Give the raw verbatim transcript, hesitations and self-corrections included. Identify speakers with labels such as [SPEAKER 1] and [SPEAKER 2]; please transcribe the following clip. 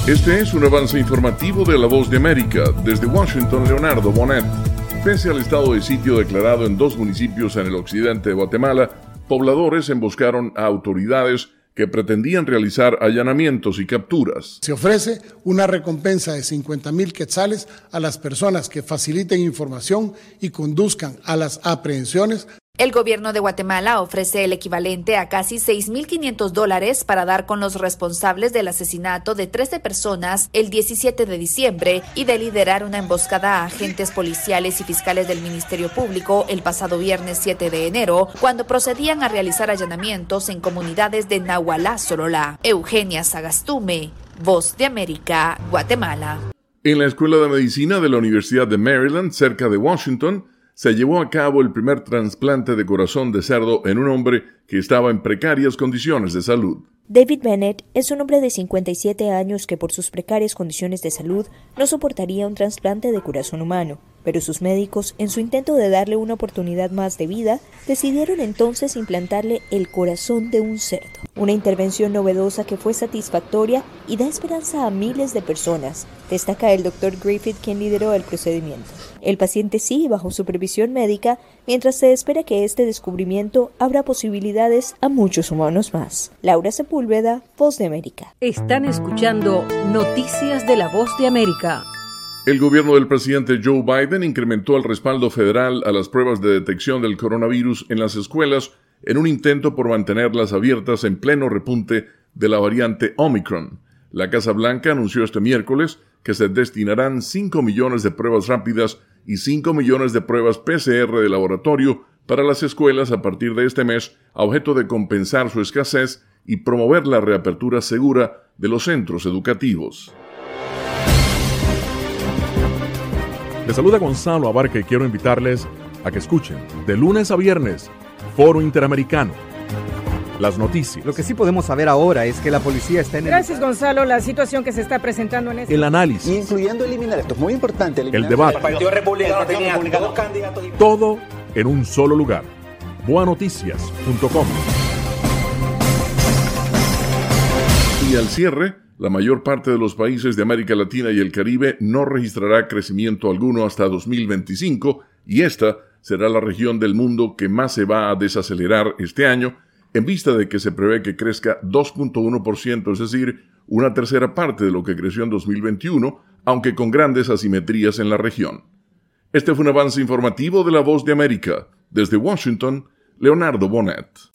[SPEAKER 1] Este es un avance informativo de La Voz de América. Desde Washington, Leonardo Bonet. Pese al estado de sitio declarado en dos municipios en el occidente de Guatemala, pobladores emboscaron a autoridades que pretendían realizar allanamientos y capturas.
[SPEAKER 2] Se ofrece una recompensa de cincuenta mil quetzales a las personas que faciliten información y conduzcan a las aprehensiones.
[SPEAKER 3] El gobierno de Guatemala ofrece el equivalente a casi seis mil quinientos dólares para dar con los responsables del asesinato de trece personas el diecisiete de diciembre y de liderar una emboscada a agentes policiales y fiscales del Ministerio Público el pasado viernes siete de enero, cuando procedían a realizar allanamientos en comunidades de Nahualá, Sololá. Eugenia Sagastume, Voz de América, Guatemala.
[SPEAKER 1] En la Escuela de Medicina de la Universidad de Maryland, cerca de Washington, se llevó a cabo el primer trasplante de corazón de cerdo en un hombre que estaba en precarias condiciones de salud.
[SPEAKER 4] David Bennett es un hombre de cincuenta y siete años que por sus precarias condiciones de salud no soportaría un trasplante de corazón humano, pero sus médicos, en su intento de darle una oportunidad más de vida, decidieron entonces implantarle el corazón de un cerdo. Una intervención novedosa que fue satisfactoria y da esperanza a miles de personas, destaca el doctor Griffith, quien lideró el procedimiento. El paciente sigue bajo supervisión médica mientras se espera que este descubrimiento abra posibilidades a muchos humanos más. Laura Sepúlveda, Voz de América.
[SPEAKER 5] Están escuchando Noticias de la Voz de América.
[SPEAKER 1] El gobierno del presidente Joe Biden incrementó el respaldo federal a las pruebas de detección del coronavirus en las escuelas en un intento por mantenerlas abiertas en pleno repunte de la variante Omicron. La Casa Blanca anunció este miércoles que se destinarán cinco millones de pruebas rápidas y cinco millones de pruebas P C R de laboratorio para las escuelas a partir de este mes, a objeto de compensar su escasez y promover la reapertura segura de los centros educativos.
[SPEAKER 6] Les saluda Gonzalo Abarca y quiero invitarles a que escuchen de lunes a viernes Foro Interamericano. Las noticias.
[SPEAKER 7] Lo que sí podemos saber ahora es que la policía está en el...
[SPEAKER 8] Gracias, Gonzalo. La situación que se está presentando en este...
[SPEAKER 6] El análisis.
[SPEAKER 9] Incluyendo eliminar, esto es muy importante.
[SPEAKER 6] El debate.
[SPEAKER 9] El Partido Republicano tenía dos candidatos.
[SPEAKER 6] Todo en un solo lugar. boa noticias punto com.
[SPEAKER 1] Y al cierre, la mayor parte de los países de América Latina y el Caribe no registrará crecimiento alguno hasta dos mil veinticinco, y esta será la región del mundo que más se va a desacelerar este año, en vista de que se prevé que crezca dos punto uno por ciento, es decir, una tercera parte de lo que creció en dos mil veintiuno, aunque con grandes asimetrías en la región. Este fue un avance informativo de La Voz de América. Desde Washington, Leonardo Bonet.